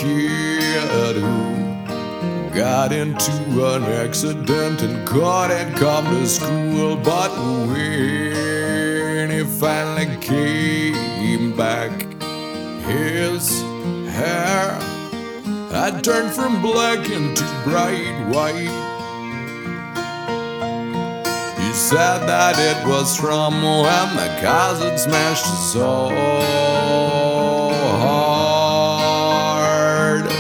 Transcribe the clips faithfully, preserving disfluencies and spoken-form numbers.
kid who got into an accident and couldn't come to school. But when he finally came back, his hair had turned from black into bright white. He said that it was from when the cars had smashed his soul hard.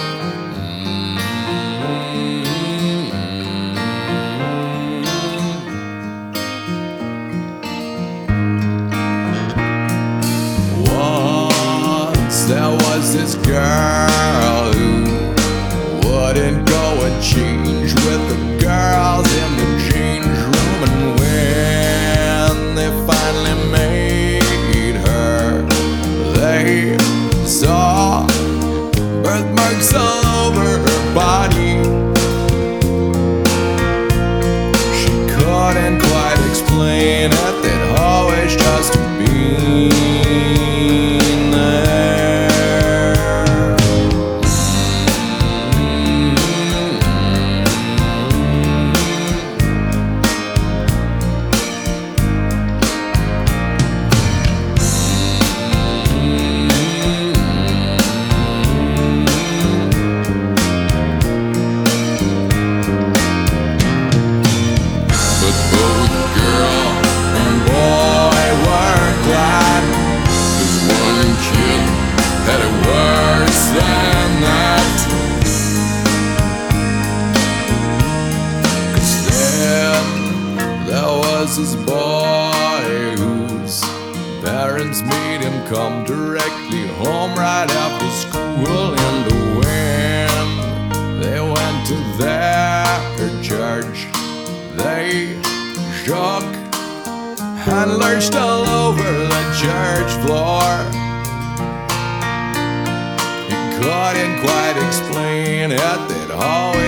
Once there was this girl who wouldn't go and change with the girls in the change room, and when they finally made her, they saw birthmarks all over her body. She couldn't quite explain it, they'd always just been there. But both girl and boy were glad, 'cause one kid had it worse than that. 'Cause then there was this boy whose parents made him come directly home right after school. And when they went to their church, they shook and lurched all over the church floor. He couldn't quite explain it, they'd always